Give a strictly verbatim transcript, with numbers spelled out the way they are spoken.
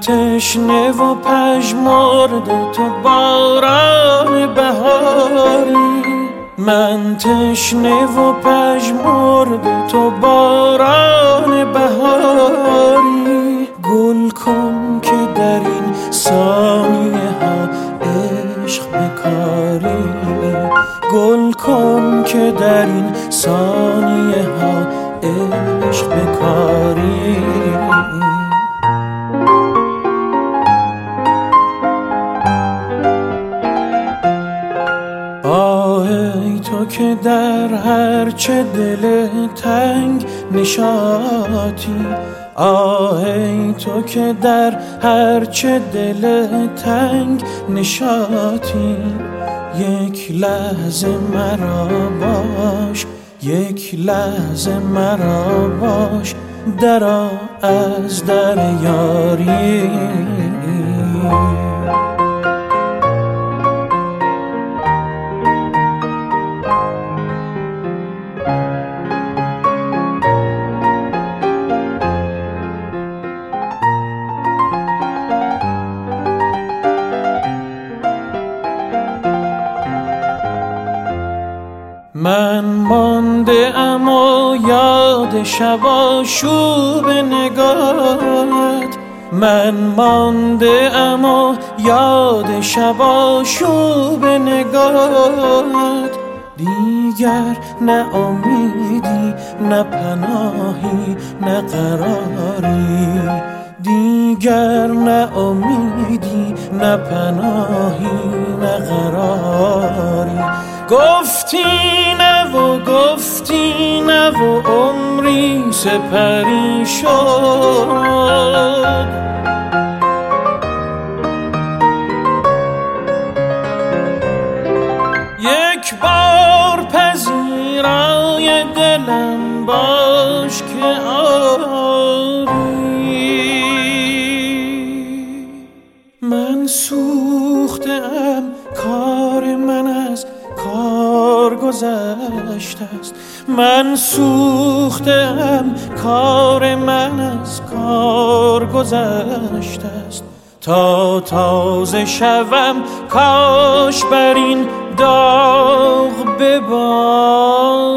تشنه و پژمرده تو باران بهاری، من تشنه و پژمرده تو باران بهاری. گل کن که در این ثانیه ها عشق بکاری، گل کن که در این ثانیه ها عشق بکاری. آهی تو که در هرچه دل تنگ نشاطی، آهی تو که در هرچه دل تنگ نشاطی. یک لحظه مرا باش، یک لحظه مرا باش، درآ از در یاری. من مانده ام و یاد شب آشوب نگاهت، من مانده ام و یاد شب آشوب نگاهت. دیگر نه امیدی نه پناهی نه قراری، دیگر نه امیدی نه پناهی نه قراری. گفتی نه و گفتی نه و عمری سپری شد، یک بار پذیرای دلم باش که آری. من سوختم، کار من از کار گذشته است، من سوختم، کار من از کار گذشته است. تا تازه شوم کاش بر این داغ ببارد.